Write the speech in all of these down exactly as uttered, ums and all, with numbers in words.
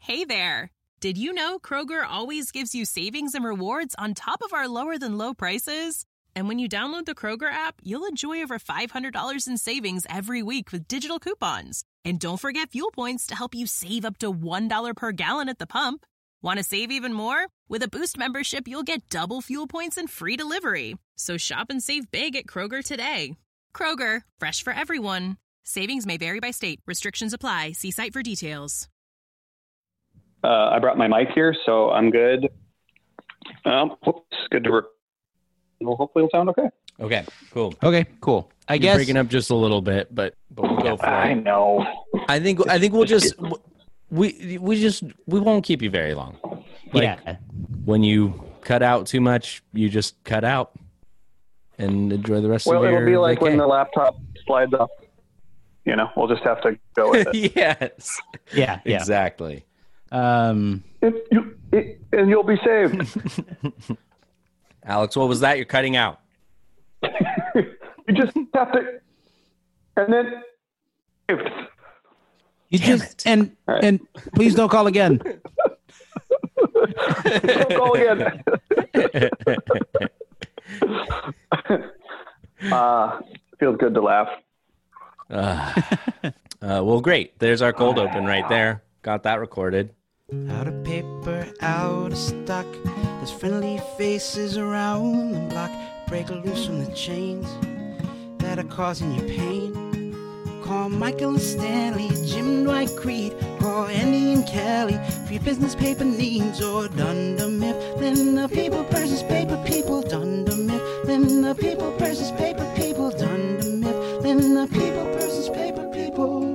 Hey there. Did you know Kroger always gives you savings and rewards on top of our lower than low prices? And when you download the Kroger app, you'll enjoy over five hundred dollars in savings every week with digital coupons. And don't forget fuel points to help you save up to one dollar per gallon at the pump. Want to save even more? With a Boost membership, you'll get double fuel points and free delivery. So shop and save big at Kroger today. Kroger, fresh for everyone. Savings may vary by state. Restrictions apply. See site for details. Uh, I brought my mic here, so I'm good. Um, whoops, good to work. Well, hopefully it'll sound okay. Okay, cool. Okay, cool. I You're guess breaking up just a little bit, but but we'll go for I it. know. I think I think we'll just we we just we won't keep you very long. Like, yeah. When you cut out too much, you just cut out and enjoy the rest Well, of your it'll be like vacay. when the laptop slides up. You know, we'll just have to go with it. Yes. Yeah, yeah. Exactly. Um, It, you, it, and you'll be saved. Alex, what was that? You're cutting out. You just have to, and then. you Damn just it. and right. and please don't call again. Don't go again. uh, feels good to laugh. Uh, uh, well, great. There's our cold open right there. Got that recorded. Out of paper, out of stock. There's friendly faces around the block. Break loose from the chains that are causing you pain. Call Michael and Stanley, Jim Dwight Creed. Call Andy and Kelly for your business paper needs. Or Dunder Mifflin, the people versus paper people. Dunder Mifflin, the people versus paper people. Dunder Mifflin, the people versus paper people.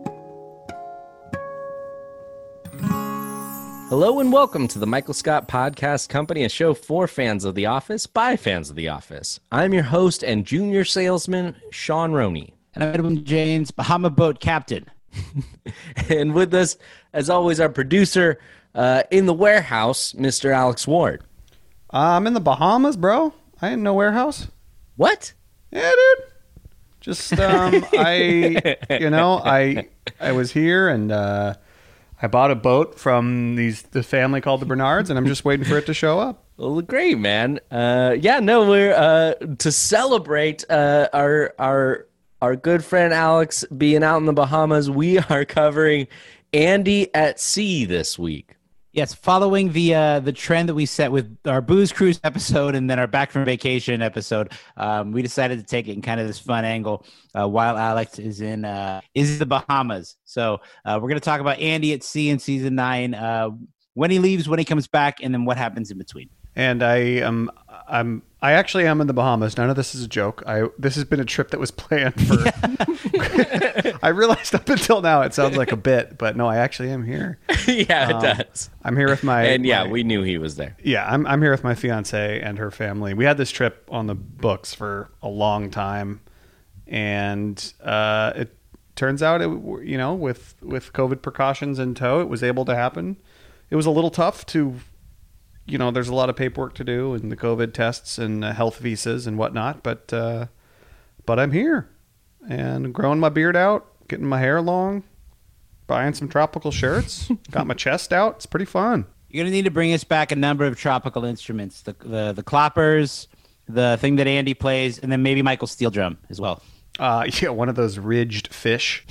Hello and welcome to the Michael Scott Podcast Company, a show for fans of The Office by fans of The Office. I'm your host and junior salesman, Sean Roney. And I'm Edwin James, Bahama Boat Captain. And with us, as always, our producer uh, in the warehouse, Mister Alex Ward. Uh, I'm in the Bahamas, bro. I ain't no warehouse. What? Yeah, dude. Just um, I, you know, I I was here and uh, I bought a boat from these the family called the Bernards, and I'm just waiting for it to show up. Well, great, man. Uh, yeah, no, we're uh, to celebrate uh, our our our good friend Alex being out in the Bahamas. We are covering Andy at Sea this week. Yes, following the uh, the trend that we set with our Booze Cruise episode and then our Back from Vacation episode, um, we decided to take it in kind of this fun angle uh, while Alex is in uh, is in the Bahamas. So uh, we're going to talk about Andy at Sea in season nine, uh, when he leaves, when he comes back, and then what happens in between. And I am I'm I actually am in the Bahamas. None of this is a joke. I this has been a trip that was planned for. I realized up until now it sounds like a bit, but no, I actually am here. Yeah, it Um, does. I'm here with my And yeah, my- we knew he was there. Yeah, I'm I'm here with my fiance and her family. We had this trip on the books for a long time, and uh, it turns out it you know with with COVID precautions in tow, it was able to happen. It was a little tough to, you know, there's a lot of paperwork to do and the COVID tests and uh, health visas and whatnot, but uh, but I'm here and growing my beard out, getting my hair long, buying some tropical shirts, got my chest out. It's pretty fun. You're going to need to bring us back a number of tropical instruments, the the, the cloppers, the thing that Andy plays, and then maybe Michael's steel drum as well. Uh, yeah, one of those ridged fish.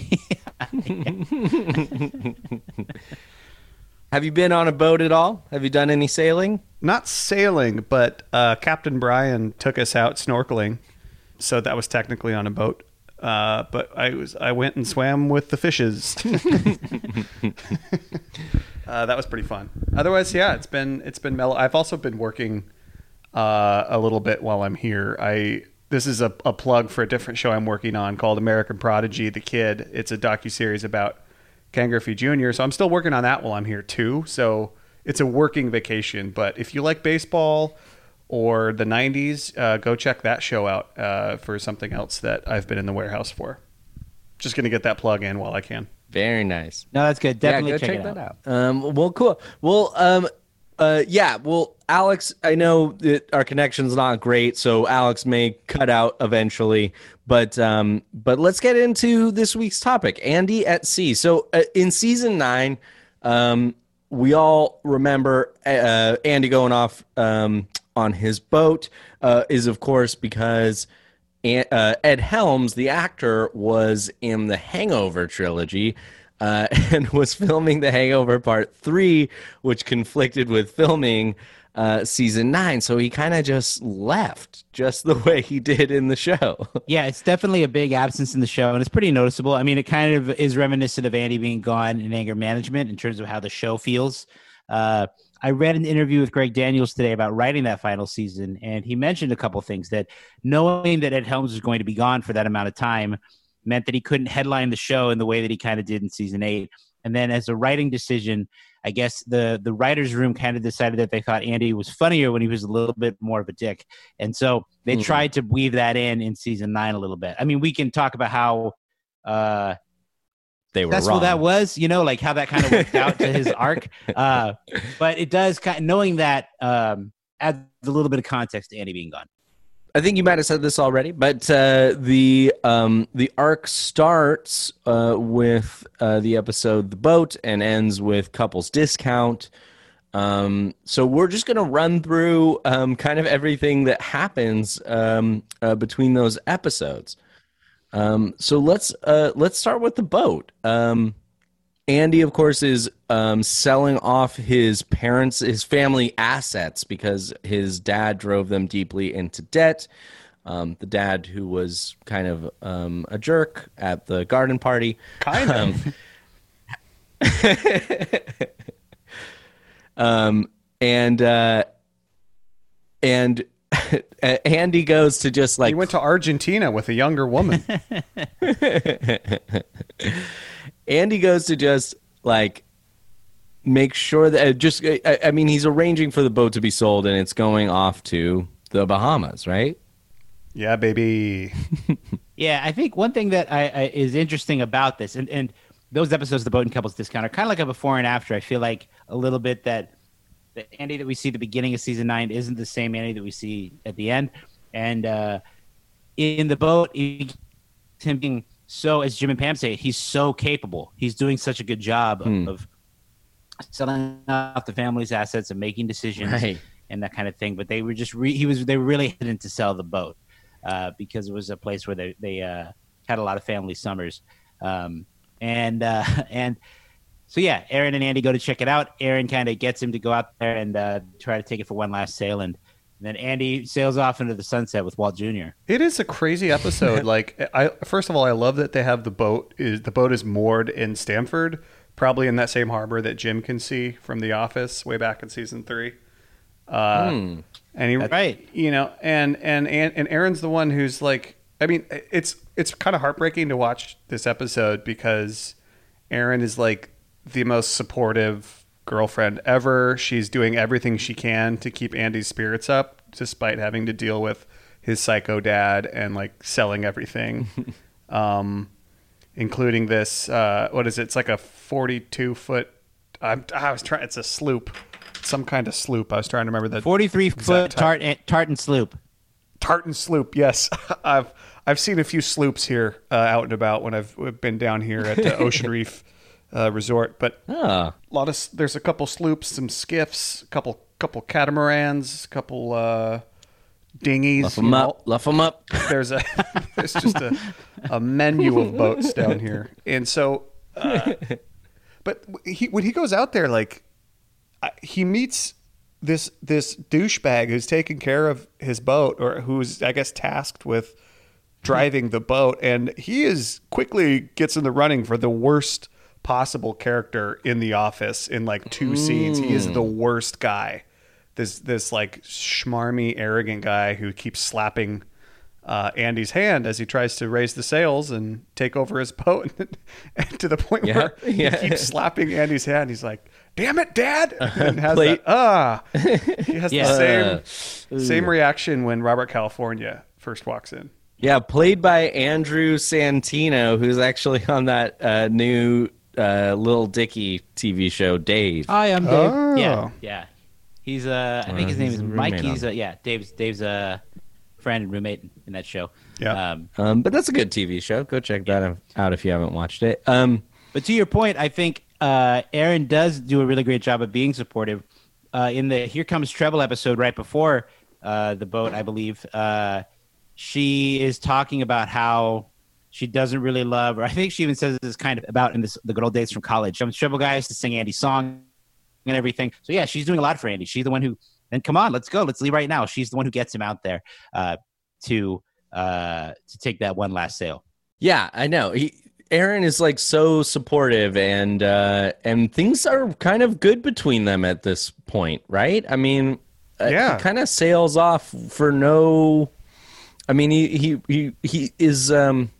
Have you been on a boat at all? Have you done any sailing? Not sailing, but uh, Captain Brian took us out snorkeling, so that was technically on a boat. Uh, but I was I went and swam with the fishes. uh, that was pretty fun. Otherwise, yeah, it's been it's been mellow. I've also been working uh, a little bit while I'm here. I this is a, a plug for a different show I'm working on called American Prodigy: The Kid. It's a docuseries about Ken Griffey Junior So I'm still working on that while I'm here too. So it's a working vacation. But if you like baseball or the nineties, uh, go check that show out uh, for something else that I've been in the warehouse for. Just going to get that plug in while I can. Very nice. No, that's good. Definitely yeah, go check, check, it that out. out. Um, well, cool. Well, um, uh, yeah. Well, Alex, I know that our connection's not great, so Alex may cut out eventually. But um, but let's get into this week's topic, Andy at Sea. So uh, in season nine, um, we all remember uh, Andy going off um, on his boat uh, is, of course, because uh, Ed Helms, the actor, was in the Hangover trilogy uh, and was filming The Hangover Part three, which conflicted with filming uh, season nine. So he kind of just left just the way he did in the show. Yeah, it's definitely a big absence in the show, and it's pretty noticeable. I mean, it kind of is reminiscent of Andy being gone in anger management in terms of how the show feels. Uh, I read an interview with Greg Daniels today about writing that final season, and he mentioned a couple things that knowing that Ed Helms was going to be gone for that amount of time meant that he couldn't headline the show in the way that he kind of did in season eight. And then as a writing decision, I guess the the writer's room kind of decided that they thought Andy was funnier when he was a little bit more of a dick. And so they mm. tried to weave that in in season nine a little bit. I mean, we can talk about how uh, they were successful wrong. that was, you know, like how that kind of worked out to his arc. Uh, but it does kind of, knowing that um, adds a little bit of context to Andy being gone. I think you might have said this already, but uh, the um, the arc starts uh, with uh, the episode "The Boat" and ends with Couples Discount. Um, so we're just going to run through um, kind of everything that happens um, uh, between those episodes. Um, so let's uh, let's start with The Boat. Um, Andy, of course, is um, selling off his parents, his family assets because his dad drove them deeply into debt. Um, the dad who was kind of um, a jerk at the garden party. Kind of. Um, um, and uh, and Andy goes to just like... He went to Argentina with a younger woman. Andy goes to just like make sure that just I, I mean he's arranging for the boat to be sold and it's going off to the Bahamas, right? Yeah, baby. Yeah, I think one thing that I, I is interesting about this, and, and those episodes of The Boat and Couples Discount are kind of like a before and after. I feel like a little bit that the Andy that we see at the beginning of season nine isn't the same Andy that we see at the end. And uh, in The Boat, he, him being so, as Jim and Pam say, he's so capable. He's doing such a good job of, Hmm. of selling off the family's assets and making decisions Right. and that kind of thing. But they were just re- he was they were really hesitant to sell the boat uh, because it was a place where they they uh, had a lot of family summers. Um, and uh, and so yeah, Aaron and Andy go to check it out. Aaron kind of gets him to go out there and uh, try to take it for one last sail, and, and then Andy sails off into the sunset with Walt Junior It is a crazy episode. Like, I first of all, I love that they have the boat is the boat is moored in Stamford, probably in that same harbor that Jim can see from The Office way back in season three. Uh, Hmm. And he, That's right. you know, and and and and Aaron's the one who's like, I mean, it's it's kind of heartbreaking to watch this episode because Aaron is like the most supportive girlfriend ever. She's doing everything she can to keep Andy's spirits up, despite having to deal with his psycho dad and like selling everything, um, including this. Uh, what is it? It's like a forty-two foot. I'm, I was trying. It's a sloop, some kind of sloop. I was trying to remember that. forty-three foot type. tart, tartan sloop. Tartan sloop, yes. I've I've seen a few sloops here uh, out and about when I've been down here at the Ocean Reef uh, Resort. But Ah. a lot of there's a couple sloops, some skiffs, a couple couple catamarans, a couple uh, dinghies. Luff you them know. up. Luff them up. There's a there's just a a menu of boats down here, and so. Uh, but he when he goes out there, like I- he meets this this douchebag who's taking care of his boat, or who's I guess tasked with driving the boat, and he is quickly gets in the running for the worst possible character in The Office in like two scenes. He is the worst guy. This this like schmarmy, arrogant guy who keeps slapping uh, Andy's hand as he tries to raise the sails and take over his boat, and to the point Yeah, where yeah. he keeps slapping Andy's hand. He's like, "Damn it, Dad!" And has Plate. that ah. He has Yeah. the same same reaction when Robert California first walks in. Yeah, played by Andrew Santino, who's actually on that uh, new uh, Lil Dicky T V show, Dave. Hi, I'm Dave. Oh. Yeah, yeah. He's uh, I think his name he's is a Mike. roommate He's on- uh, yeah, Dave's Dave's a friend and roommate in that show. Yeah. Um, Um, but that's a good T V show. Go check that out if you haven't watched it. Um, but to your point, I think uh, Erin does do a really great job of being supportive. Uh, in the Here Comes Treble episode right before uh, the boat, I believe, uh, she is talking about how she doesn't really love, or I think she even says this kind of about in this, the good old days from college. Comes Treble guys to sing Andy's song and everything. So yeah, she's doing a lot for Andy. She's the one who, and come on, let's go. Let's leave right now. She's the one who gets him out there uh, to uh, to take that one last sail. Yeah, I know. He, Erin is like so supportive, and uh, and things are kind of good between them at this point, right? I mean, Yeah. he kind of sails off for no. I mean, he he he, he is um,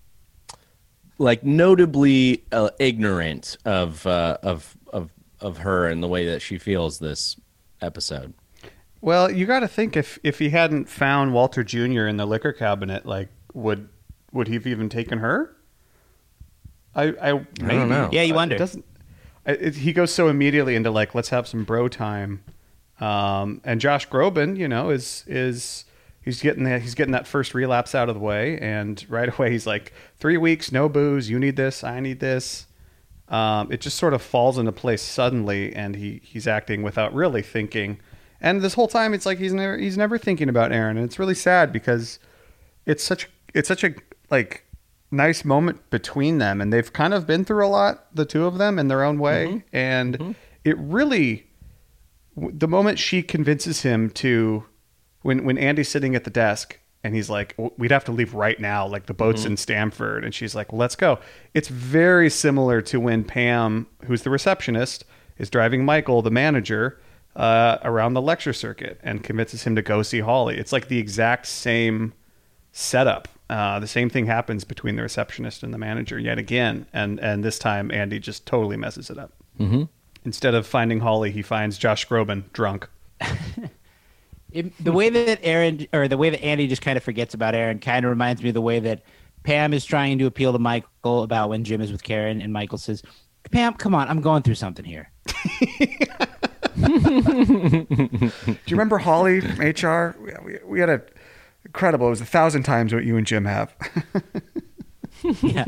like notably uh, ignorant of uh, of of of her and the way that she feels this episode. Well, you got to think if if he hadn't found Walter Junior in the liquor cabinet, like would would he have even taken her? I I, maybe. I don't know. Yeah, you Uh, wonder. It doesn't. It, he goes so immediately into like, let's have some bro time, um, and Josh Groban, you know, is is he's getting that he's getting that first relapse out of the way, and right away he's like, three weeks, no booze. You need this. I need this. Um, it just sort of falls into place suddenly, and he he's acting without really thinking. And this whole time, it's like he's never he's never thinking about Erin, and it's really sad because it's such it's such a like nice moment between them, and they've kind of been through a lot, the two of them, in their own way. Mm-hmm. And mm-hmm. it really, the moment she convinces him to, when when Andy's sitting at the desk and he's like, we'd have to leave right now, like the boat's mm-hmm. in Stamford, and she's like, well, let's go. It's very similar to when Pam, who's the receptionist, is driving Michael, the manager, uh, around the lecture circuit and convinces him to go see Holly. It's like the exact same setup. Uh, the same thing happens between the receptionist and the manager yet again, and and this time Andy just totally messes it up. Mm-hmm. Instead of finding Holly, he finds Josh Groban drunk. It, the way that Erin, or the way that Andy just kind of forgets about Erin, kind of reminds me of the way that Pam is trying to appeal to Michael about when Jim is with Karen, and Michael says, "Pam, come on, I'm going through something here." Do you remember Holly from H R? We, we had a incredible. It was a thousand times what you and Jim have. Yeah.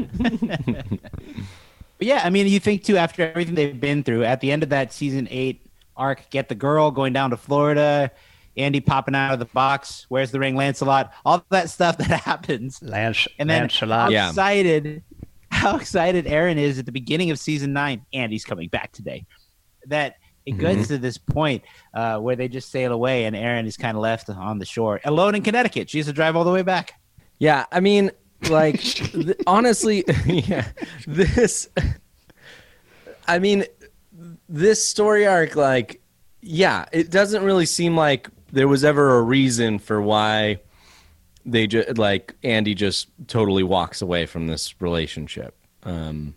But yeah, I mean, you think too, after everything they've been through, at the end of that season eight arc, get the girl going down to Florida, Andy popping out of the box, where's the ring, Lancelot, all that stuff that happens. Lance, and then Lancelot. how Yeah. excited, how excited Erin is at the beginning of season nine. Andy's coming back today. That it gets Mm-hmm. to this point uh, where they just sail away, and Erin is kind of left on the shore, alone in Connecticut. She has to drive all the way back. Yeah, I mean, like, th- honestly, yeah, this, I mean, this story arc, like, yeah, it doesn't really seem like there was ever a reason for why they just, like, Andy just totally walks away from this relationship. Um,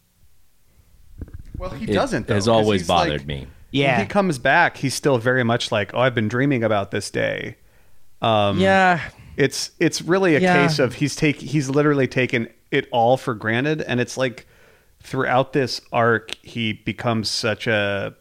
Well, he it doesn't. Though, has 'cause always he's bothered like, me. Yeah. When he comes back, he's still very much like, oh, I've been dreaming about this day. Um, Yeah. It's it's really a Yeah. case of he's take he's literally taken it all for granted, and it's like throughout this arc he becomes such a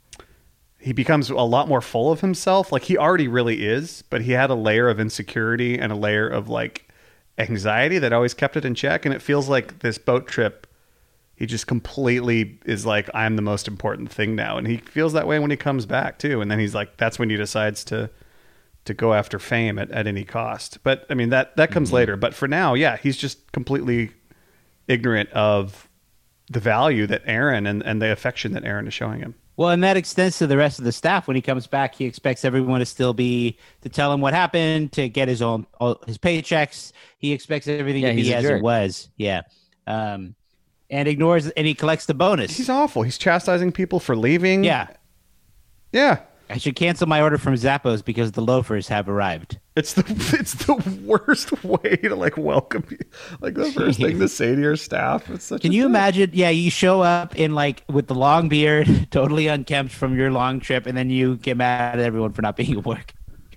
he becomes a lot more full of himself. Like he already really is, but he had a layer of insecurity and a layer of like anxiety that always kept it in check, and it feels like this boat trip he just completely is like, I'm the most important thing now, and he feels that way when he comes back too, and then he's like, that's when he decides to to go after fame at, at any cost. But I mean, that, that comes mm-hmm. later. But for now, yeah, he's just completely ignorant of the value that Erin and, and the affection that Erin is showing him. Well, and that extends to the rest of the staff. When he comes back, he expects everyone to still be, to tell him what happened, to get his own, all, his paychecks. He expects everything Yeah, to be he's a as jerk. it was. Yeah. Um, and ignores, and he collects the bonus. He's awful. He's chastising people for leaving. Yeah. Yeah. I should cancel my order from Zappos because the loafers have arrived. It's the it's the worst way to like welcome you. Like the first thing to say to your staff. It's such Can a you thing. imagine? Yeah, you show up in like with the long beard, totally unkempt from your long trip, and then you get mad at everyone for not being at work.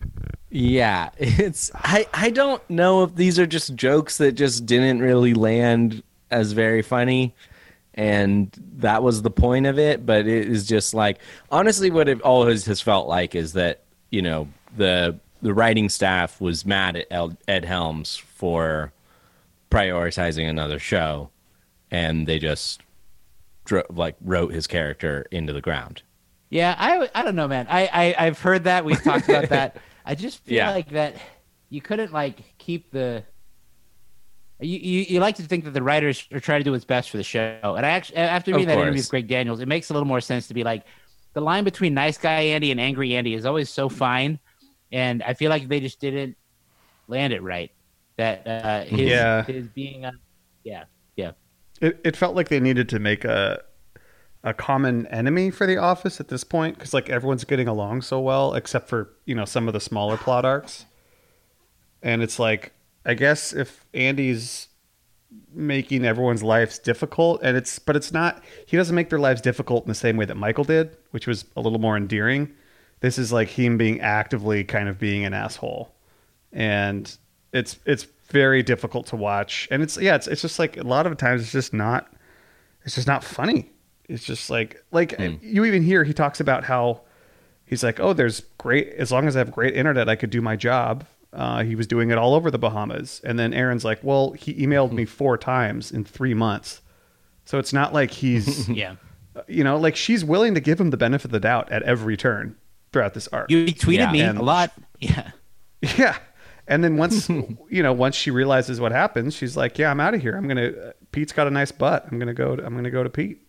Yeah, it's I I don't know if these are just jokes that just didn't really land as very funny, and that was the point of it. But it is just like, honestly, what it always has felt like is that, you know, the the writing staff was mad at El- Ed Helms for prioritizing another show, and they just dro- like wrote his character into the ground. Yeah, I, I don't know, man. I, I I've heard that. We've talked about that. I just feel Yeah. like that you couldn't like keep the. You, you you like to think that the writers are trying to do what's best for the show, and I actually after reading Of that interview course. with Greg Daniels, it makes a little more sense to be like, the line between nice guy Andy and angry Andy is always so fine, and I feel like they just didn't land it right. That uh, his Yeah. his being a, yeah yeah It it felt like they needed to make a a common enemy for the Office at this point, because like everyone's getting along so well, except for, you know, some of the smaller plot arcs. And it's like, I guess if Andy's making everyone's lives difficult, and it's but it's not, he doesn't make their lives difficult in the same way that Michael did, which was a little more endearing. This is like him being actively kind of being an asshole, and it's it's very difficult to watch. And it's yeah, it's it's just like a lot of times it's just not it's just not funny. It's just like like Mm. you even hear he talks about how he's like, oh, there's great, as long as I have great internet, I could do my job. Uh, he was doing it all over the Bahamas. And then Aaron's like, well, he emailed me four times in three months. So it's not like he's, yeah. you know, like she's willing to give him the benefit of the doubt at every turn throughout this arc. You tweeted Yeah. me And- a lot. Yeah. Yeah. And then once, you know, once she realizes what happens, she's like, yeah, I'm out of here. I'm going to, Pete's got a nice butt. I'm going to go, to, I'm going to go to Pete.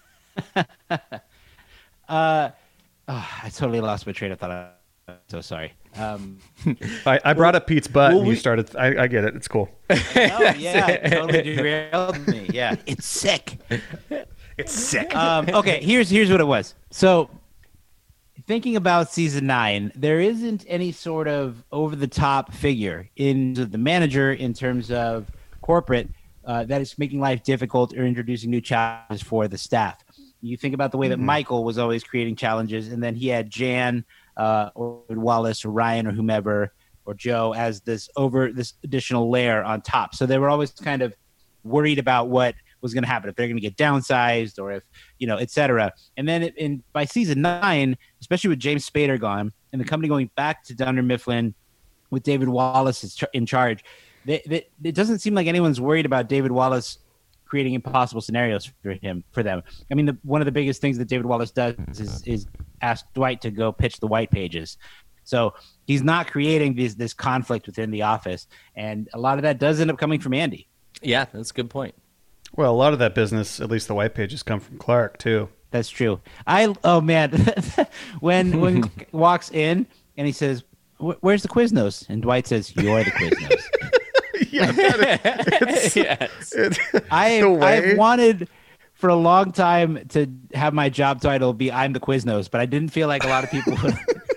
uh, oh, I totally lost my train of thought. I'm so sorry. Um, I, I brought up Pete's butt well, and you we- started, I, I get it. It's cool. oh yeah, it totally derailed me. Yeah, it's sick. It's sick. Um, okay, here's here's what it was. So, thinking about season nine, there isn't any sort of over the top figure in the manager in terms of corporate uh, that is making life difficult or introducing new challenges for the staff. You think about the way that Michael was always creating challenges, and then he had Jan uh, or Wallace or Ryan or whomever or Joe as this over this additional layer on top. So they were always kind of worried about what was going to happen, if they're going to get downsized or if, you know, et cetera. And then it, in by season nine, especially with James Spader gone and the company going back to Dunder Mifflin with David Wallace is ch- in charge, they, they, it doesn't seem like anyone's worried about David Wallace creating impossible scenarios for him, for them. I mean, the, one of the biggest things that David Wallace does is, is ask Dwight to go pitch the white pages. So he's not creating this, this conflict within the office. And a lot of that does end up coming from Andy. Yeah, that's a good point. Well, a lot of that business, at least the white pages, come from Clark too. That's true. I oh man, when when Clark walks in and he says, "Where's the Quiznos?" and Dwight says, "You're the Quiznos." Yeah, that is, it's, Yes. it's, I the way- I've wanted for a long time to have my job title be "I'm the Quiznos," but I didn't feel like a lot of people would.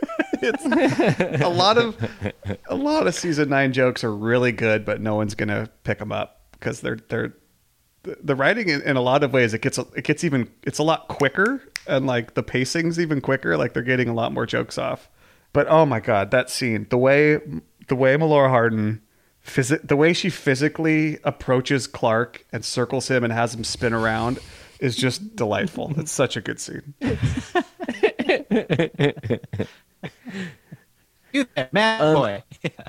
it's a lot of a lot of season nine jokes are really good, but no one's gonna pick them up because they're they're the, the writing in, in a lot of ways it gets it gets even it's a lot quicker, and like the pacing's even quicker. Like they're getting a lot more jokes off. But oh my god, that scene, the way the way Melora Hardin. Phys- the way she physically approaches Clark and circles him and has him spin around is just delightful. It's such a good scene. You there, Matt Um, boy.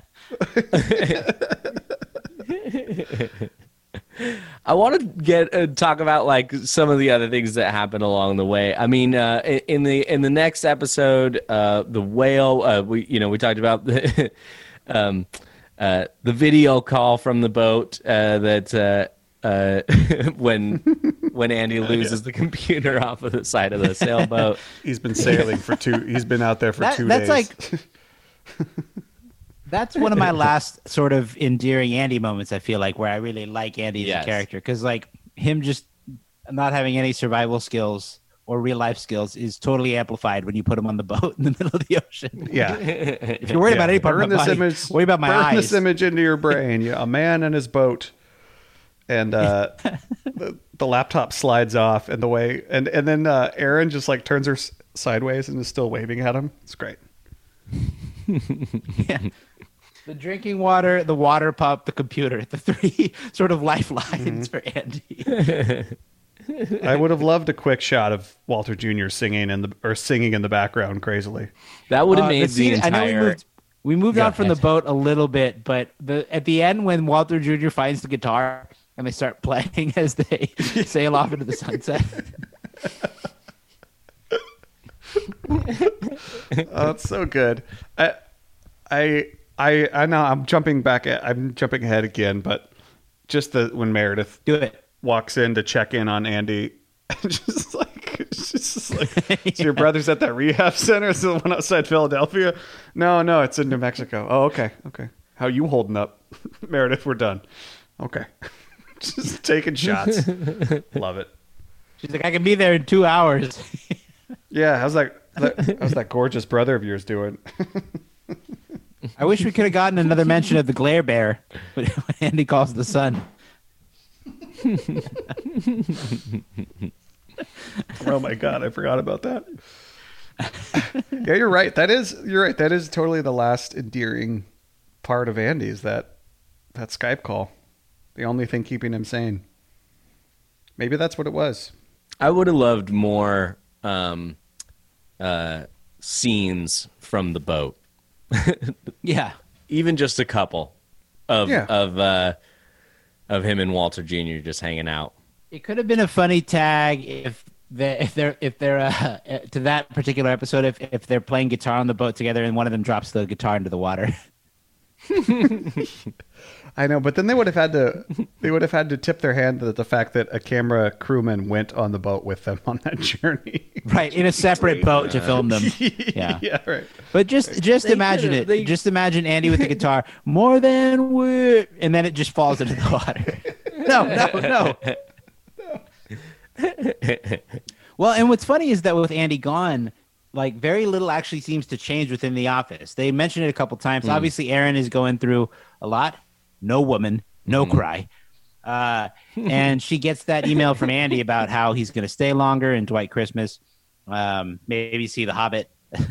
I want to get uh, talk about like some of the other things that happen along the way. I mean, uh, in in the in the next episode, uh, the whale. Uh, we you know we talked about the um, uh, the video call from the boat uh, that uh, uh, when when Andy loses the computer off of the side of the sailboat. He's been sailing for two. He's been out there for That- two that's days. like- That's one of my last sort of endearing Andy moments, I feel like, where I really like Andy as Yes. a character. Because, like, him just not having any survival skills or real life skills is totally amplified when you put him on the boat in the middle of the ocean. yeah. If you're worried Yeah. about any part Burn of my this body, image. worry about my burn eyes. this image into your brain. Yeah, a man and his boat, and uh, the, the laptop slides off, and the way, and and then uh, Aaron just like turns her s- sideways and is still waving at him. It's great. Yeah. The drinking water, the water pump, the computer, the three sort of lifelines for Andy. I would have loved a quick shot of Walter Junior singing in the or singing in the background crazily. That would have Uh, made the, scene- I know we entire. moved, we moved Yeah, on from the yes. boat a little bit, but the at the end when Walter Junior finds the guitar and they start playing as they sail off into the sunset. Oh, it's so good. I, I, I, I know I'm jumping back. At, I'm jumping ahead again, but just the when Meredith Do it. walks in to check in on Andy, just like, it's just like, yeah. So your brother's at that rehab center? Is the one outside Philadelphia? No, no, it's in New Mexico. Oh, okay, okay. How you holding up, Meredith? We're done. Okay, just taking shots. Love it. She's like, I can be there in two hours. Yeah, how's that, that? How's that gorgeous brother of yours doing? I wish we could have gotten another mention of the glare bear when Andy calls the sun. Oh my god, I forgot about that. Yeah, you're right. That is you're right. That is totally the last endearing part of Andy is that that Skype call. The only thing keeping him sane. Maybe that's what it was. I would have loved more um, uh, scenes from the boat. Yeah, even just a couple of yeah. of uh, of him and Walter Junior just hanging out. it could have been a funny tag if they if they're if they're uh, to that particular episode if if they're playing guitar on the boat together and one of them drops the guitar into the water. I know, but then they would have had to they would have had to tip their hand to the fact that a camera crewman went on the boat with them on that journey. Right, in a separate boat to film them. Yeah, yeah, right. But just just They imagine could've- it. they- Just imagine Andy with the guitar, more than we, and then it just falls into the water. No, no, no. Well, and what's funny is that with Andy gone, like very little actually seems to change within the office. They mentioned it a couple times. Mm. Obviously, Erin is going through a lot. No woman, no cry. Uh, and she gets that email from Andy about how he's going to stay longer in Dwight Christmas. Um, maybe see The Hobbit.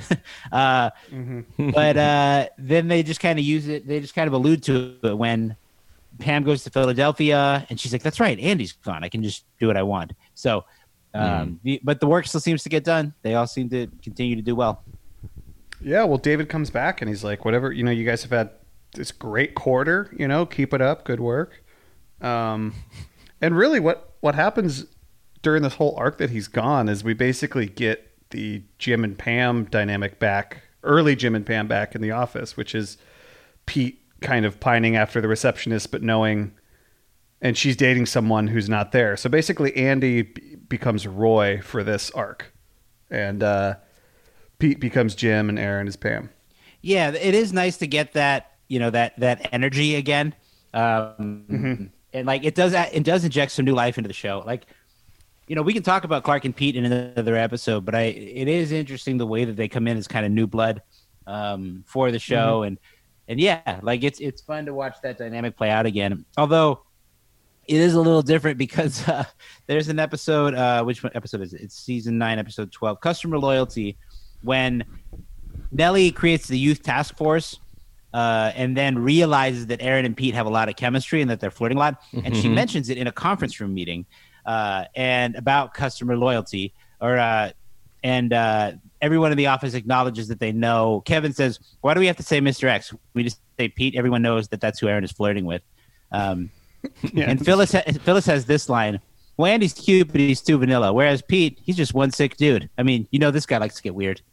uh, Mm-hmm. but uh, then they just kind of use it. They just kind of allude to it when Pam goes to Philadelphia, and she's like, "That's right, Andy's gone. I can just do what I want." So, um, the, but the work still seems to get done. They all seem to continue to do well. Yeah, well, David comes back and he's like, whatever, you know, you guys have had this great quarter, you know, keep it up, good work. Um, and really what, what happens during this whole arc that he's gone is we basically get the Jim and Pam dynamic back, early Jim and Pam back in the office, which is Pete kind of pining after the receptionist, but knowing, and she's dating someone who's not there. So basically Andy b- becomes Roy for this arc, and uh, Pete becomes Jim, and Erin is Pam. Yeah, it is nice to get that, you know, that that energy again. Um, Mm-hmm. And like it does, it does inject some new life into the show. Like, you know, we can talk about Clark and Pete in another episode, but I it is interesting the way that they come in as kind of new blood um, for the show, Mm-hmm. and and yeah, like it's it's fun to watch that dynamic play out again. Although it is a little different because uh, there's an episode. Uh, which one episode is it? It's season nine, episode twelve, Customer Loyalty, when Nellie creates the youth task force. Uh, and then realizes that Erin and Pete have a lot of chemistry and that they're flirting a lot. And she mentions it in a conference room meeting uh, and about customer loyalty. Or uh, and uh, everyone in the office acknowledges that they know. Kevin says, "Why do we have to say Mister X? We just say Pete. Everyone knows that that's who Erin is flirting with." Um, Yeah. And Phyllis ha- Phyllis has this line: "Well, Andy's cute, but he's too vanilla. Whereas Pete, he's just one sick dude. I mean, you know, this guy likes to get weird."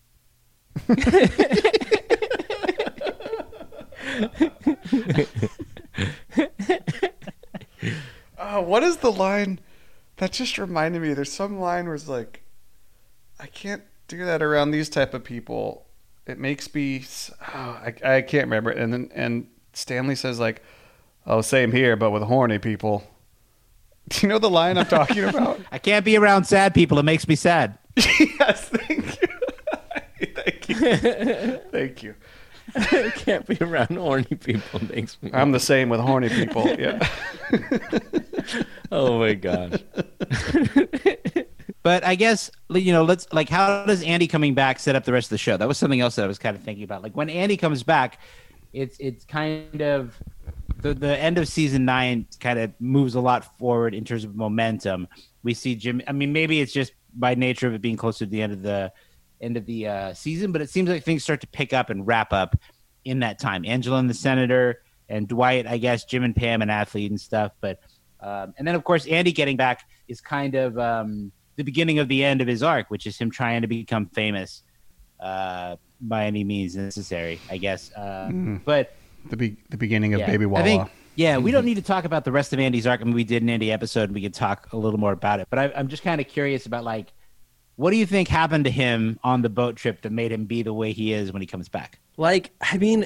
Oh, what is the line? That just reminded me. There's some line where it's like, I can't do that around these type of people. It makes me. s- Oh, I, I can't remember it. And then and Stanley says like, "Oh, same here, but with horny people." Do you know the line I'm talking about? I can't be around sad people. It makes me sad. Yes, thank you. Thank you. Thank you. I can't be around horny people. Makes me. I'm the same with horny people. Yeah. Oh my gosh. But I guess, you know, let's like, how does Andy coming back set up the rest of the show? That was something else that I was kind of thinking about. Like when Andy comes back, it's it's kind of the the end of season nine kind of moves a lot forward in terms of momentum. We see Jim. I mean, maybe it's just by nature of it being closer to the end of the end of the uh, season, but it seems like things start to pick up and wrap up in that time. Angela and the Senator and Dwight, I guess, Jim and Pam and Athlete and stuff. But um, and then of course Andy getting back is kind of um, the beginning of the end of his arc, which is him trying to become famous uh, by any means necessary, I guess. Uh, mm. But the be- the beginning of yeah, Baby Wawa. I think, yeah, we don't need to talk about the rest of Andy's arc. I mean, we did an Andy episode, and we could talk a little more about it. But I, I'm just kind of curious about, like, what do you think happened to him on the boat trip that made him be the way he is when he comes back? Like, I mean,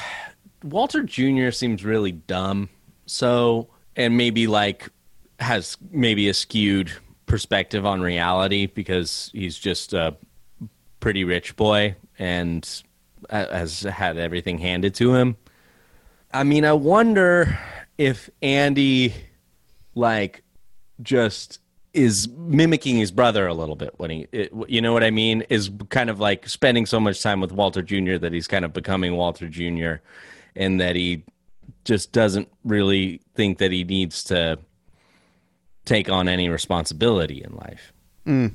Walter Junior seems really dumb. So, and maybe like has maybe a skewed perspective on reality because he's just a pretty rich boy and has had everything handed to him. I mean, I wonder if Andy, like, just is mimicking his brother a little bit when he, it, you know what I mean? Is kind of like spending so much time with Walter Junior that he's kind of becoming Walter Junior and that he just doesn't really think that he needs to take on any responsibility in life. Mm.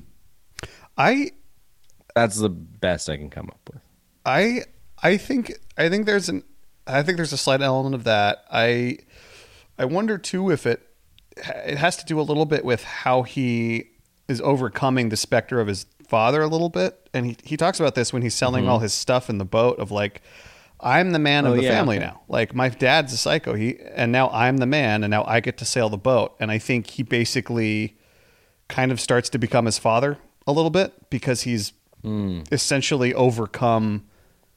I, that's the best I can come up with. I, I think, I think there's an, I think there's a slight element of that. I, I wonder too if it, it has to do a little bit with how he is overcoming the specter of his father a little bit. And he, he talks about this when he's selling mm-hmm. all his stuff in the boat of like, I'm the man of oh, the yeah, family okay. now. Like my dad's a psycho. He, and now I'm the man and now I get to sail the boat. And I think he basically kind of starts to become his father a little bit because he's mm. essentially overcome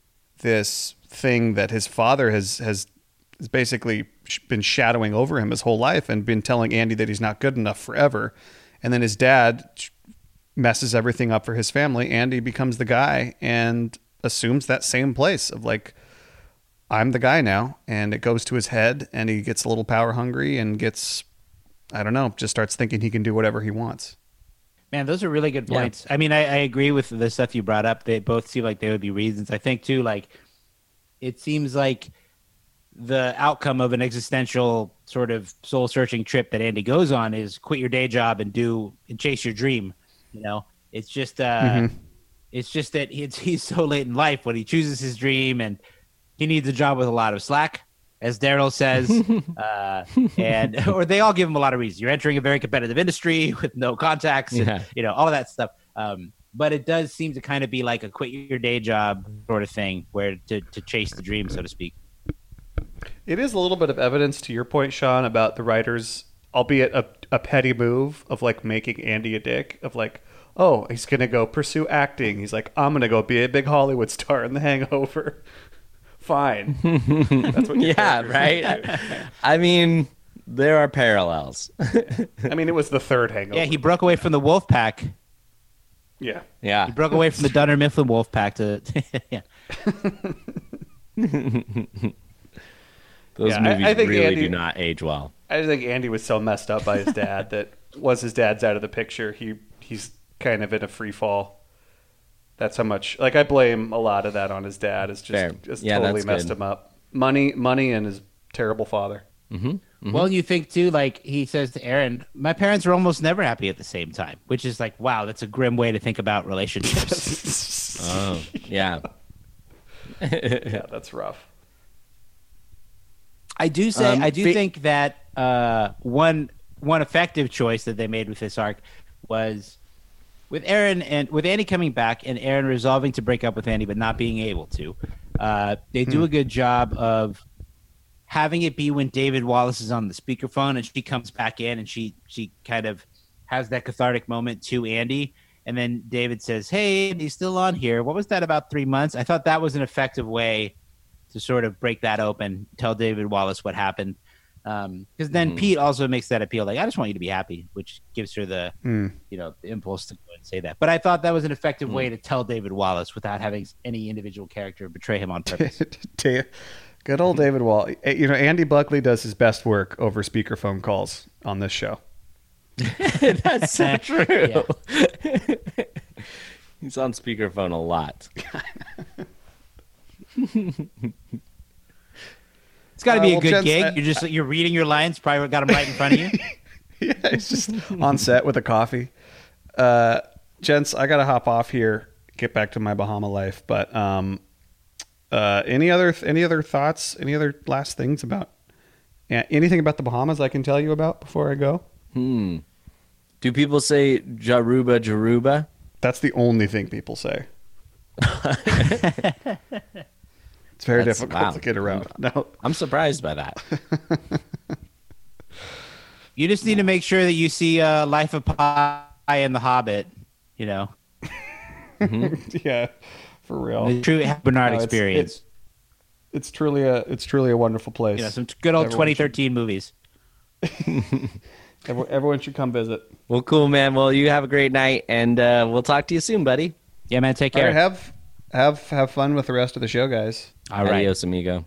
this thing that his father has, has, has basically been shadowing over him his whole life and been telling Andy that he's not good enough forever. And then his dad messes everything up for his family. Andy becomes the guy and assumes that same place of like, I'm the guy now. And it goes to his head and he gets a little power hungry and gets, I don't know, just starts thinking he can do whatever he wants. Man, those are really good points. Yeah. I mean, I, I agree with the stuff you brought up. They both seem like they would be reasons. I think too, like, it seems like the outcome of an existential sort of soul searching trip that Andy goes on is quit your day job and do and chase your dream. You know, it's just, uh, mm-hmm. it's just that he's, he's so late in life when he chooses his dream and he needs a job with a lot of slack, as Daryl says, uh, and, or they all give him a lot of reasons. You're entering a very competitive industry with no contacts, and, yeah. you know, all of that stuff. Um, But it does seem to kind of be like a quit your day job sort of thing where to, to chase the dream, so to speak. It is a little bit of evidence to your point, Sean, about the writers, albeit a, a petty move of like making Andy a dick of like, oh, he's going to go pursue acting. He's like, I'm going to go be a big Hollywood star in The Hangover. Fine. That's what yeah, right? I mean, there are parallels. I mean, it was the third Hangover. Yeah, he broke away from the wolf pack. Yeah. Yeah. He broke away from the Dunder Mifflin wolf pack to yeah. Those yeah, movies I, I think really Andy, do not age well. I think Andy was so messed up by his dad that once his dad's out of the picture, he he's kind of in a free fall. That's how much like I blame a lot of that on his dad. It's just, just yeah, totally messed good. him up. Money money and his terrible father. Mm-hmm. Mm-hmm. Well, you think too, like he says to Aaron, my parents are almost never happy at the same time, which is like, wow, that's a grim way to think about relationships. Oh, yeah. Yeah, that's rough. I do say, um, I do be- think that uh, one one effective choice that they made with this arc was with Aaron and with Andy coming back and Aaron resolving to break up with Andy but not being able to. Uh, they do hmm. a good job of having it be when David Wallace is on the speakerphone and she comes back in and she she kind of has that cathartic moment to Andy. And then David says, hey, Andy's still on here. What was that about three months? I thought that was an effective way to sort of break that open, tell David Wallace what happened. Because um, then mm. Pete also makes that appeal, like, I just want you to be happy, which gives her the, mm. you know, the impulse to go and say that. But I thought that was an effective mm. way to tell David Wallace without having any individual character betray him on purpose. Good old David Wallace. You know, Andy Buckley does his best work over speakerphone calls on this show. That's so true. He's on speakerphone a lot. It's got to be uh, a good well, gig. I, you're just you're reading your lines. Probably got them right in front of you. Yeah, it's just on set with a coffee. Uh, gents, I gotta hop off here. Get back to my Bahama life. But um, uh, any other any other thoughts? Any other last things about yeah, anything about the Bahamas I can tell you about before I go? Hmm. Do people say Jaruba Jaruba? That's the only thing people say. It's very That's- difficult wow. to get around. No. I'm surprised by that. You just need to make sure that you see uh, Life of Pi and The Hobbit. You know, Yeah, for real. the true Bernard No, it's- experience. It's, it's truly a it's truly a wonderful place. you know, some good old Everyone twenty thirteen movies. Everyone, everyone should come visit. Well, cool, man. Well, you have a great night, and uh, we'll talk to you soon, buddy. Yeah, man. Take All care. right, have have have fun with the rest of the show, guys. All right. Adios, amigo.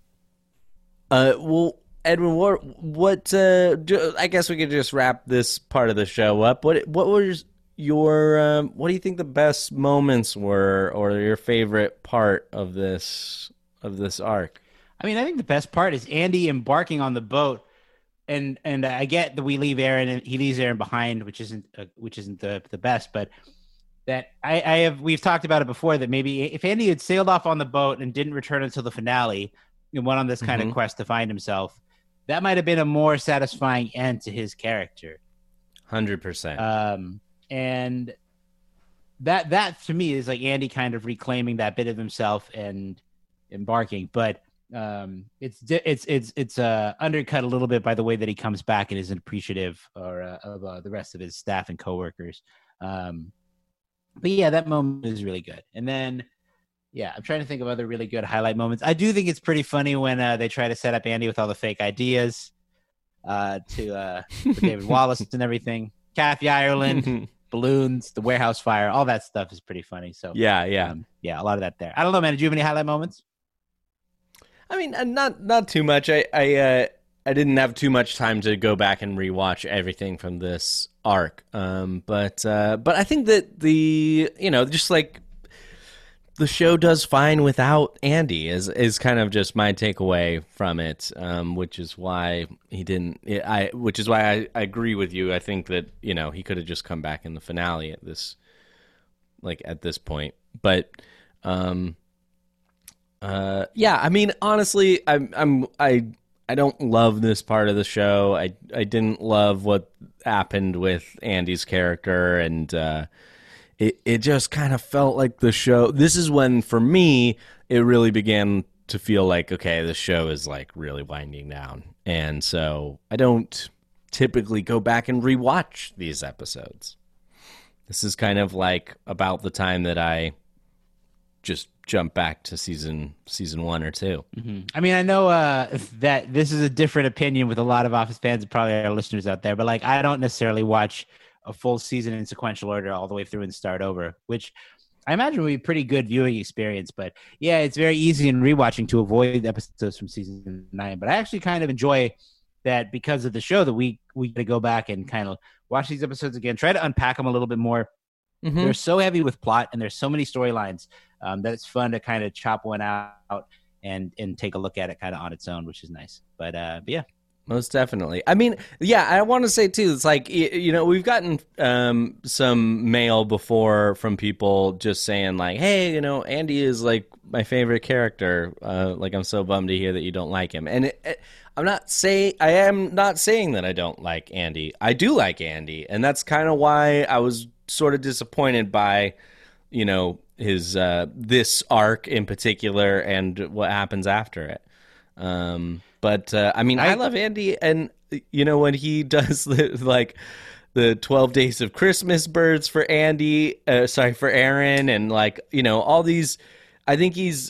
Uh, well, Edwin, what, what, uh, ju- I guess we could just wrap this part of the show up. What, what was your, um, what do you think the best moments were, or your favorite part of this, of this arc? I mean, I think the best part is Andy embarking on the boat, and and I get that we leave Aaron and he leaves Aaron behind, which isn't uh, which isn't the the best, but that I, I have we've talked about it before that maybe if Andy had sailed off on the boat and didn't return until the finale and went on this kind Mhm. of quest to find himself, that might have been a more satisfying end to his character. Hundred percent. Um, and that that to me is like Andy kind of reclaiming that bit of himself and embarking, but um, it's di- it's it's it's uh, undercut a little bit by the way that he comes back and isn't appreciative or uh, of uh, the rest of his staff and coworkers. Um, but yeah, that moment is really good. And then yeah, I'm trying to think of other really good highlight moments. I do think it's pretty funny when uh, they try to set up Andy with all the fake ideas uh, to uh, for David Wallace and everything. Kathy Ireland, balloons, the warehouse fire, all that stuff is pretty funny. So yeah, yeah. um, yeah, a lot of that there. I don't know, man. Did you have any highlight moments? I mean, uh, not not too much. I I uh, I didn't have too much time to go back and rewatch everything from this arc. Um, but uh, but I think that the you know just like the show does fine without Andy is is kind of just my takeaway from it. Um, which is why he didn't. I which is why I, I agree with you. I think that you know he could have just come back in the finale at this like at this point. But um. Uh, yeah, I mean, honestly, I'm, I'm, I, I don't love this part of the show. I, I didn't love what happened with Andy's character, and uh, it, it just kind of felt like the show. This is when, for me, it really began to feel like, okay, the show is like really winding down, and so I don't typically go back and rewatch these episodes. This is kind of like about the time that I just jump back to season season one or two. Mm-hmm. I mean, I know uh, that this is a different opinion with a lot of Office fans and probably our listeners out there, but like I don't necessarily watch a full season in sequential order all the way through and start over, which I imagine would be a pretty good viewing experience. But yeah, it's very easy in rewatching to avoid episodes from season nine. But I actually kind of enjoy that because of the show that we we get to go back and kind of watch these episodes again, try to unpack them a little bit more. Mm-hmm. They're so heavy with plot and there's so many storylines um, that it's fun to kind of chop one out and and take a look at it kind of on its own, which is nice. But, uh, but yeah. Most definitely. I mean, yeah, I want to say too, it's like, you know, we've gotten um, some mail before from people just saying like, hey, you know, Andy is like my favorite character. Uh, like, I'm so bummed to hear that you don't like him. And it, it, I'm not saying, I am not saying that I don't like Andy. I do like Andy. And that's kind of why I was sort of disappointed by, you know, his, uh, this arc in particular and what happens after it. Um, but, uh, I mean, I, I love Andy, and, you know, when he does the, like the twelve days of Christmas birds for Andy, uh, sorry, for Aaron, and like, you know, all these, I think he's,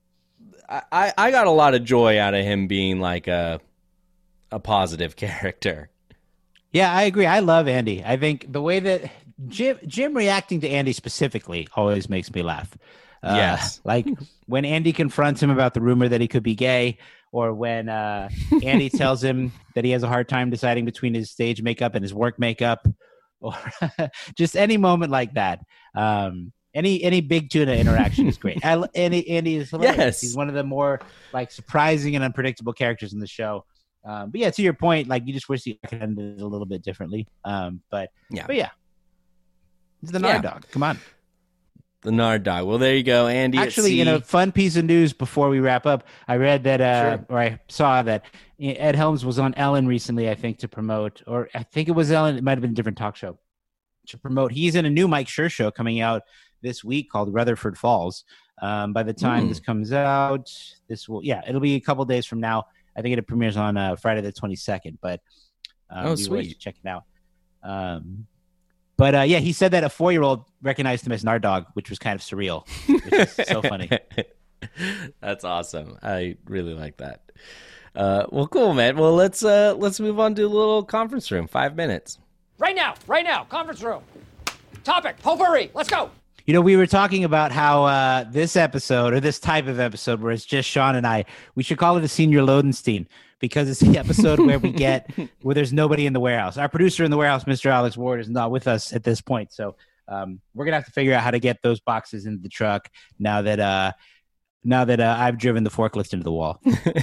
I, I got a lot of joy out of him being like a, a positive character. Yeah, I agree. I love Andy. I think the way that Jim, Jim reacting to Andy specifically always makes me laugh. Uh, Yes. Like when Andy confronts him about the rumor that he could be gay, or when uh, Andy tells him that he has a hard time deciding between his stage makeup and his work makeup, or just any moment like that. Um, any any big tuna interaction is great. I, Andy, Andy is hilarious. Yes. He's one of the more like surprising and unpredictable characters in the show. Um, but yeah, to your point, like you just wish you could end it a little bit differently. Um, but Yeah. but yeah, it's the Yeah. Nard Dog. Come on. The Nard Dog. Well, there you go, Andy. Actually, you know, fun piece of news before we wrap up. I read that, uh, Sure. or I saw that Ed Helms was on Ellen recently, I think, to promote, or I think it was Ellen. It might have been a different talk show to promote. He's in a new Mike Schur show coming out this week called Rutherford Falls. Um, by the time Mm. this comes out, this will, yeah, it'll be a couple days from now. I think it premieres on uh, Friday the twenty-second, but um, Oh, be worth sweet. checking out. Um, But uh, yeah, he said that a four-year-old recognized him as Nard Dog, which was kind of surreal, which is so funny. That's awesome. I really like that. Uh, well, cool, man. Well, let's uh, let's move on to a little conference room. Five minutes. Right now, right now, conference room. Topic, potpourri, let's go. You know, we were talking about how uh, this episode, or this type of episode where it's just Sean and I, we should call it a Senior Lodenstein, because it's the episode where we get, where there's nobody in the warehouse. Our producer in the warehouse, Mister Alex Ward, is not with us at this point. So um, we're going to have to figure out how to get those boxes into the truck now that, uh, now that uh, I've driven the forklift into the wall.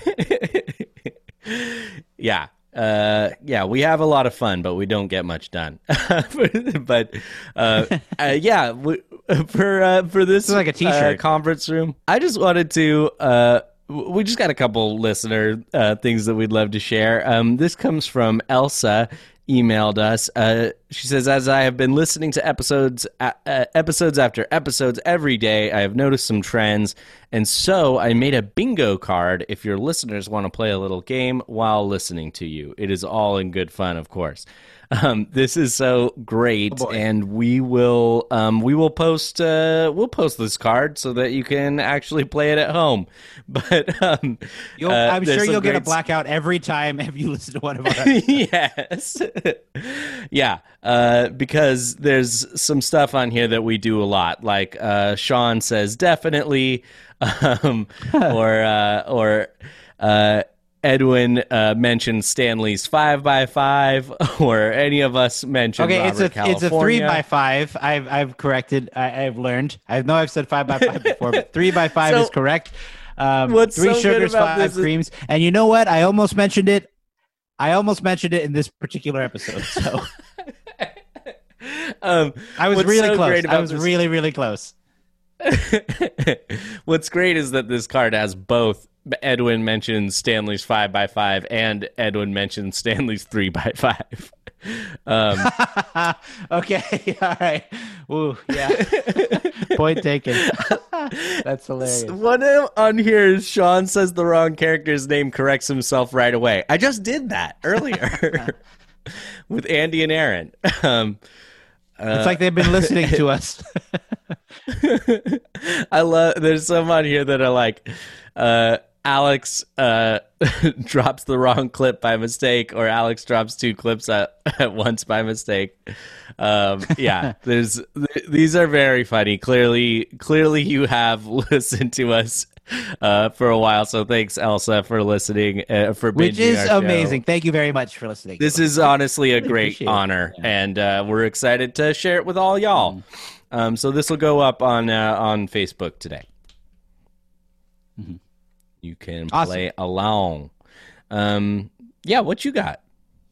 Yeah. Uh, yeah, we have a lot of fun, but we don't get much done. but uh, uh, yeah, we, for uh, for this, This is like a t-shirt. uh, conference room, I just wanted to. Uh, w- we just got a couple listener uh, things that we'd love to share. Um, this comes from Elsa. Emailed us. Uh, she says, "As I have been listening to episodes, uh, uh, episodes after episodes every day, I have noticed some trends, and so I made a bingo card. If your listeners want to play a little game while listening to you, it is all in good fun, of course. Um, this is so great, Oh, boy. and we will um, we will post uh, we'll post this card so that you can actually play it at home. But um, You'll, uh, I'm there's sure some you'll get a great blackout every time if you listen to one of our yes. Yeah. Uh, because there's some stuff on here that we do a lot. Like uh, Sean says, definitely. Um, or, uh, or uh, Edwin uh, mentioned Stanley's five by five, or any of us mentioned Okay, Robert, it's a California. it's a three by five. I've I've corrected. I, I've learned. I know I've said five by five before, but three by five So, is correct. Um, what's three so good sugars, about five this is- creams, and you know what? I almost mentioned it. I almost mentioned it in this particular episode. So Um, I was what's really so close. great I about was this- really really close. What's great is that this card has both Edwin mentions Stanley's five by five and Edwin mentions Stanley's three by five. Um, Okay, all right. Ooh, yeah. Point taken. That's hilarious. one of- on here is Sean says the wrong character's name, corrects himself right away. I just did that earlier with Andy and Aaron. Um, It's like they've been listening to us. I love. There's some on here that are like, uh, Alex uh, drops the wrong clip by mistake, or Alex drops two clips at, at once by mistake. Um, yeah, there's th- these are very funny. Clearly, clearly you have listened to us uh, for a while. So thanks, Elsa, for listening. Uh, for Which binging is our show. amazing. Thank you very much for listening. This is honestly a great appreciate it. honor, Yeah. and uh, we're excited to share it with all y'all. Um, so this will go up on uh, on Facebook today. You can Awesome. play along. Um, yeah, what you got?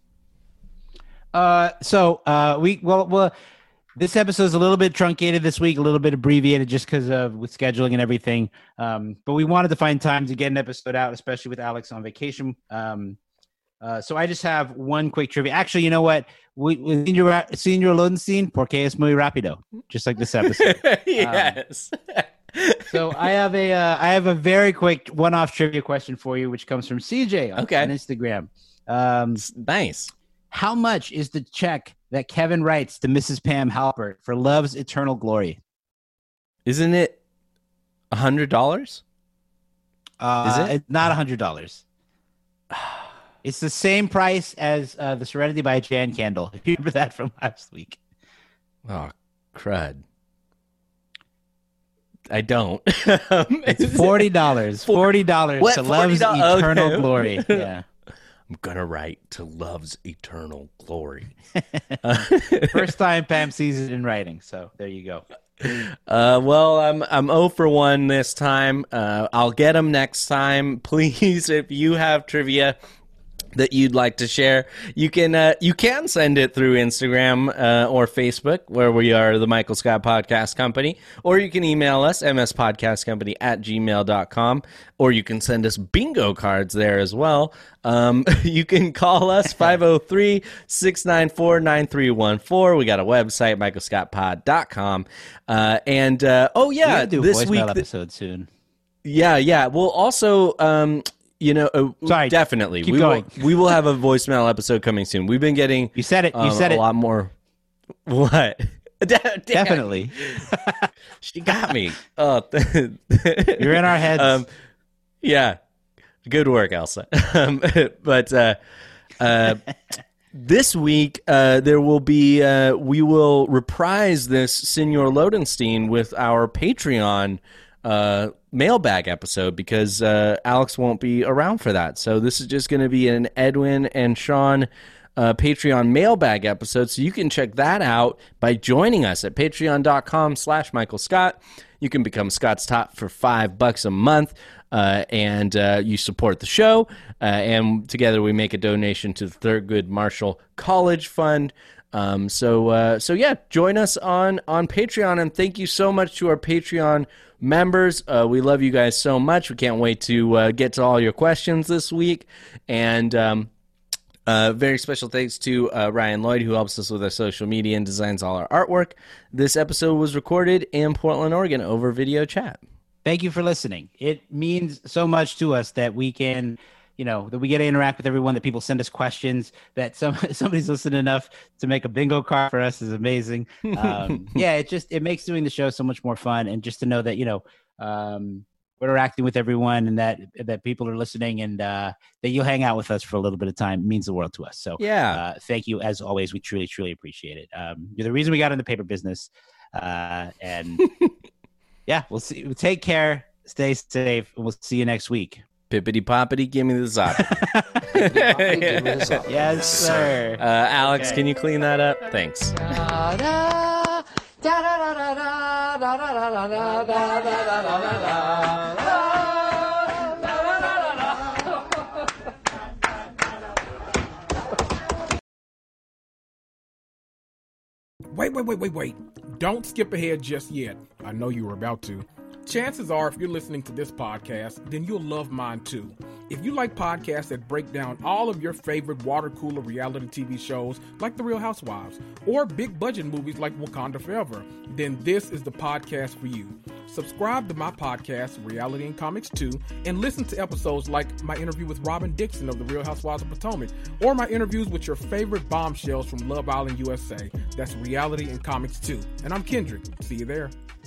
Uh, so uh, we well, well, this episode is a little bit truncated this week, a little bit abbreviated, just because of with scheduling and everything. Um, but we wanted to find time to get an episode out, especially with Alex on vacation. Um, uh, so I just have one quick trivia. Actually, you know what? We, with Senior Senior Lodenstein, porque es muy rápido, just like this episode. Yes. So I have a uh, I have a very quick one-off trivia question for you, which comes from C J on, Okay. on Instagram. Um, Nice. how much is the check that Kevin writes to Missus Pam Halpert for Love's Eternal Glory? Isn't it a hundred dollars? Uh, Is it? It's not a hundred dollars. It's the same price as uh, the Serenity by Jan candle. If you remember that from last week. Oh, crud. I don't. It's forty dollars. Forty dollars What? to Love's forty dollars? Eternal Okay. Glory. Yeah. I'm gonna write to Love's Eternal Glory. First time Pam sees it in writing. So there you go. Uh, well, I'm I'm zero for one this time. Uh, I'll get them next time. Please, if you have trivia that you'd like to share, you can uh, you can send it through Instagram uh, or Facebook, where we are the Michael Scott Podcast Company, or you can email us, mspodcastcompany at gmail dot com, or you can send us bingo cards there as well. Um, you can call us five oh three, six nine four, nine three one four. We got a website, michael scott pod dot com. Uh, and, uh, oh, yeah, do a this voicemail week... th- episode soon. Yeah, yeah. We'll also... Um, You know, uh, Sorry, definitely. keep we going. will. We will have a voicemail episode coming soon. We've been getting. You said it. You um, said a it. lot more. What? Definitely. She got me. Oh, You're in our heads. Um, yeah. Good work, Elsa. Um, but uh, uh, this week uh, there will be. Uh, we will reprise this Senor Lodenstein with our Patreon uh mailbag episode, because uh Alex won't be around for that. So this is just going to be an Edwin and Sean uh Patreon mailbag episode. So you can check that out by joining us at patreon dot com slash Michael Scott. You can become Scott's Top for five bucks a month, uh and uh you support the show, uh, and together we make a donation to the Thurgood Marshall College Fund. Um so uh so yeah, join us on on Patreon, and thank you so much to our Patreon members. Uh, we love you guys so much. We can't wait to uh, get to all your questions this week. And um, uh, very special thanks to uh, Ryan Lloyd, who helps us with our social media and designs all our artwork. This episode was recorded in Portland, Oregon over video chat. Thank you for listening. It means so much to us that we can, you know, that we get to interact with everyone, that people send us questions, that some somebody's listened enough to make a bingo card for us is amazing. Um, yeah, it just, it makes doing the show so much more fun. And just to know that, you know, um, we're interacting with everyone, and that, that people are listening, and uh, that you'll hang out with us for a little bit of time means the world to us. So yeah, uh, thank you. As always, we truly, truly appreciate it. Um, you're the reason we got in the paper business. Uh, and yeah, we'll see. Take care. Stay safe. And we'll see you next week. Pippity poppity, give me the zop. Yes, sir. Uh, Alex, Okay. can you clean that up? Thanks. Wait, wait, wait, wait, wait. Don't skip ahead just yet. I know you were about to. Chances are, if you're listening to this podcast, then you'll love mine too. If you like podcasts that break down all of your favorite water cooler reality T V shows like The Real Housewives, or big budget movies like Wakanda Forever, then this is the podcast for you. Subscribe to my podcast, Reality and Comics two, and listen to episodes like my interview with Robin Dixon of The Real Housewives of Potomac, or my interviews with your favorite bombshells from Love Island, U S A. That's Reality and Comics two. And I'm Kendrick. See you there.